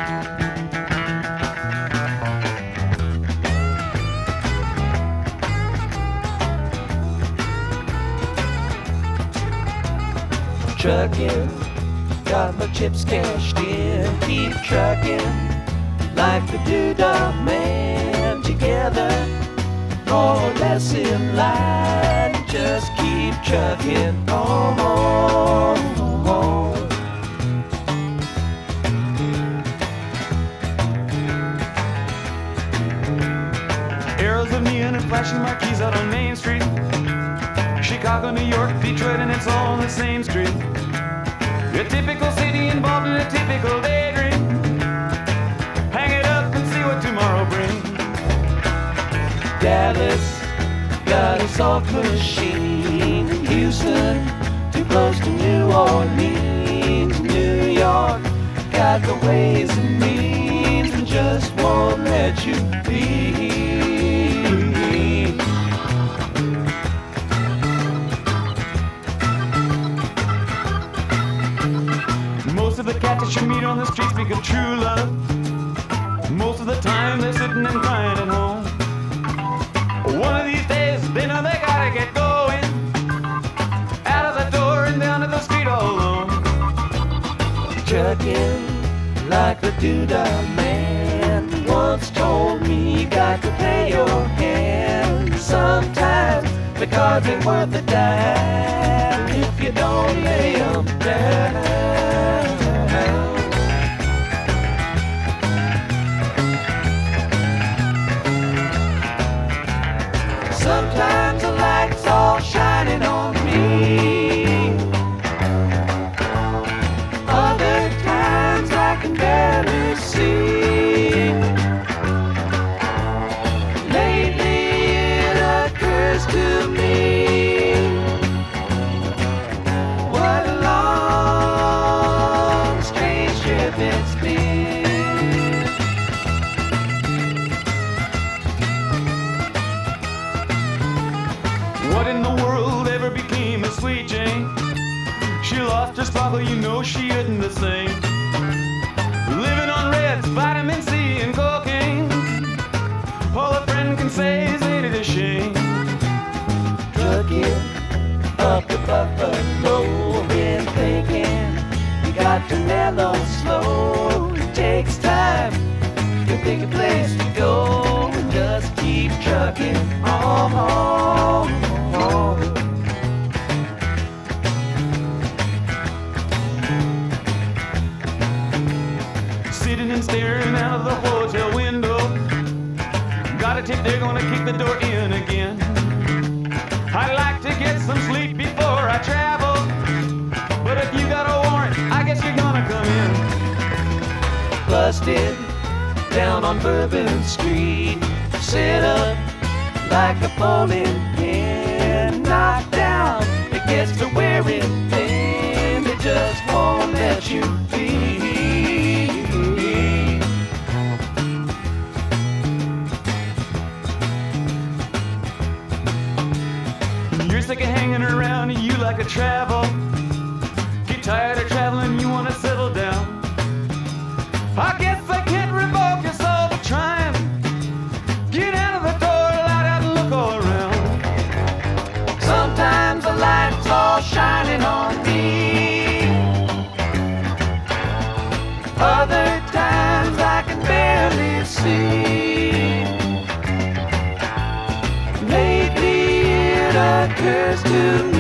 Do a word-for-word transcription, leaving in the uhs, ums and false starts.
Trucking, got my chips cashed in. Keep trucking like the Doodah Man. Together, more or less in line. Just keep trucking on. Arrows of neon and flashing marquees out on Main Street. Chicago, New York, Detroit, and it's all on the same street. A typical city involved in a typical daydream. Hang it up and see what tomorrow brings. Dallas got a soft machine. Houston, too close to New Orleans. New York got the ways and means and just won't let you be. Most of the cats that you meet on the street speak of true love. Most of the time they're sitting and crying at home. One of these days they know they gotta get going. Out of the door and down to the street all alone. Trucking like the Doodah Man once told me, you got to play your hand. Sometimes the cards ain't worth a dime if you don't lay 'em down. Sometimes the light's all shining on me. Other times I can barely see. Lately it occurs to me, what a long, strange trip it's been. What in the world ever became of Sweet Jane? She lost her sparkle, you know she isn't the same. Living on reds, vitamin C and cocaine. All a friend can say is ain't it a shame. Trucking up the Buffalo, been thinking you got to mellow slow. It takes time to pick a place to go and just keep trucking on. Sitting and staring out of the hotel window. Got a tip they're gonna kick the door in again. I'd like to get some sleep before I travel, but if you got a warrant, I guess you're gonna come in. Busted down on Bourbon Street, set up like a bowling pin. Knocked down, it gets to wearing thin. They just won't let you be. You're sick of hanging around, you like to travel. Get tired of traveling, you wanna settle down. I guess I can't revoke your soul for trying. Get out of the door, light out and look all around. Sometimes the light's all shining on me. Other times I can barely see. Lately it occurs to me,